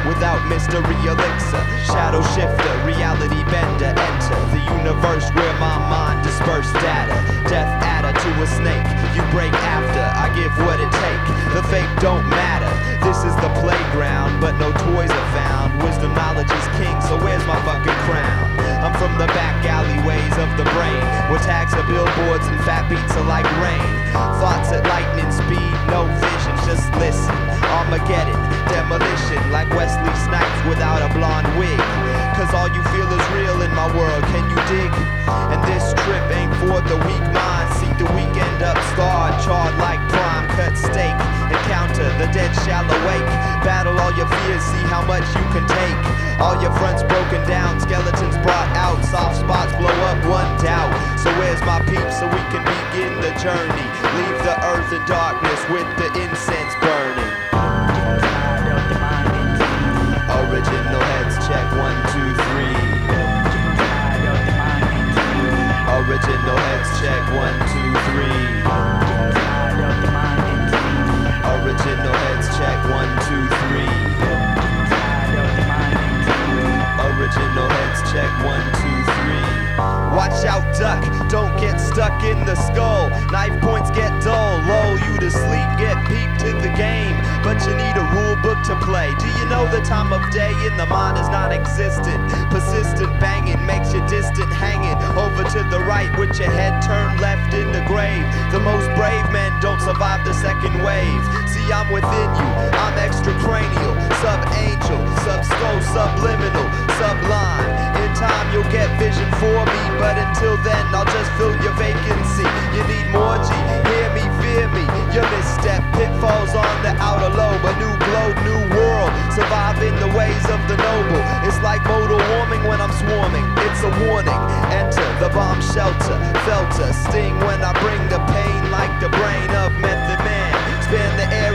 without mystery elixir. Shadow shifter, reality bender, enter the universe where my mind dispersed data. Death adder to a snake, you break after, I give what it take. The fake don't matter, this is the playground, but no toys are found. Wisdom, knowledge is king, so where's my fucking crown? I'm from the back alleyways of the brain, where tags are billboards and fat beats are like rain. Thoughts at lightning speed, no vision, just listen. Armageddon, demolition, like Wesley Snipes without a blonde wig. Cause all you feel is real in my world, can you dig? And this trip ain't for the weak mind. Seek the weekend up scarred, charred like prime cut steak. Encounter the dead shall awake. Battle all your fears, see how much you can take. All your fronts broken down, skeletons brought out. Soft spots blow up, one doubt. So where's my peep so we can begin the journey? Leave the earth in darkness with the incense burning. Original heads check, 1, 2, 3. Original heads check, 1, 2, 3. Original heads check, 1, 2, 3. Original heads check, 1, 2, 3. Watch out, duck, don't get stuck in the skull. Knife points get dull, lull you to sleep, get peeped to the game. But you need a rule book to play. Do you know the time of day in the mind is non-existent? Persistent banging makes you distant, hanging over to the right with your head turned left in the grave. The most brave men don't survive the second wave. See, I'm within you, I'm extracranial, sub-angel, sub-skull, subliminal, sublime. In time you'll get vision for me, but until then I'll just fill your vacancy. You need more G, hear me, fear me. Your misstep, pitfalls on the outer lobe. A new globe, new world, surviving the ways of the noble. It's like modal warming when I'm swarming, it's a warning. Enter the bomb shelter, felt a sting when I bring the pain like the brain of Method Man. Span the air